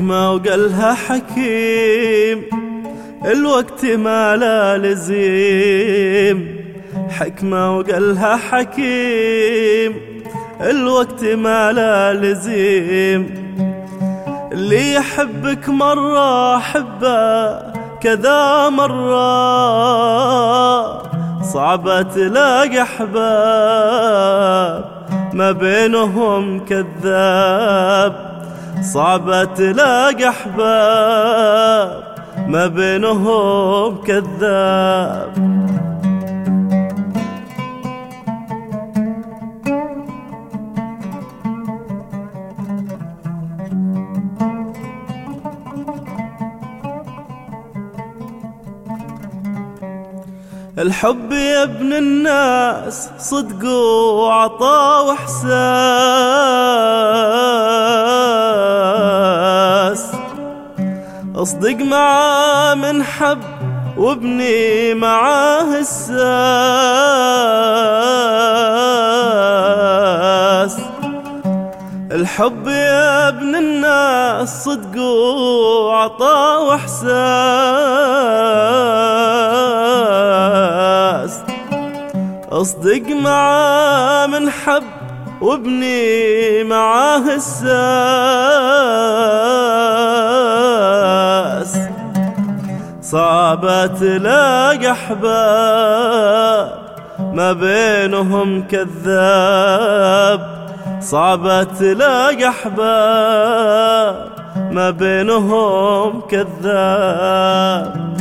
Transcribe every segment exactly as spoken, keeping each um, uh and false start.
حكمة وقالها حكيم، الوقت ما لا لزيم. حكمة وقالها حكيم، الوقت ما لا لزيم. اللي يحبك مرة حبه كذا مرة، صعبة تلاقي أحباب ما بينهم كذاب. صعبة تلاقي أحباب ما بينهم كذاب. الحب يا ابن الناس صدق وعطاء واحساس. اصدق معاه من حب وابني معاه الساس. الحب يا ابن الناس صدق وعطاء واحساس. اصدق معاه من حب وابني معاه الساس. صعبة تلاقي أحباب ما بينهم كذاب. صعبة تلاقي أحباب ما بينهم كذاب.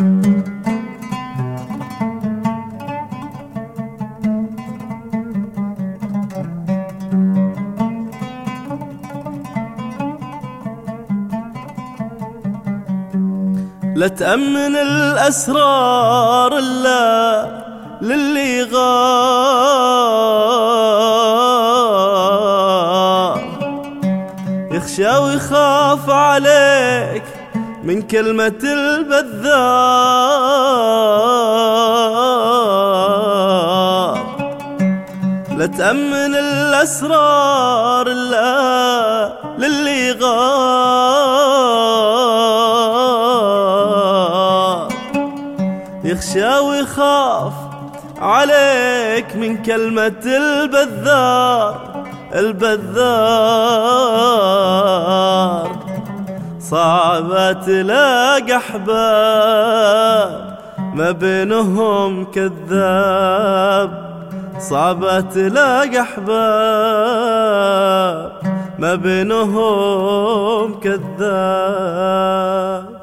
لا تأمن الأسرار إلا للي غار، يخشى ويخاف عليك من كلمة البذار. لا تأمن الأسرار إلا للي غار، يخشى ويخاف عليك من كلمة البذار. البذار صعبة تلاقي أحباب ما بينهم كذاب. صعبة تلاقي أحباب ما بينهم كذاب.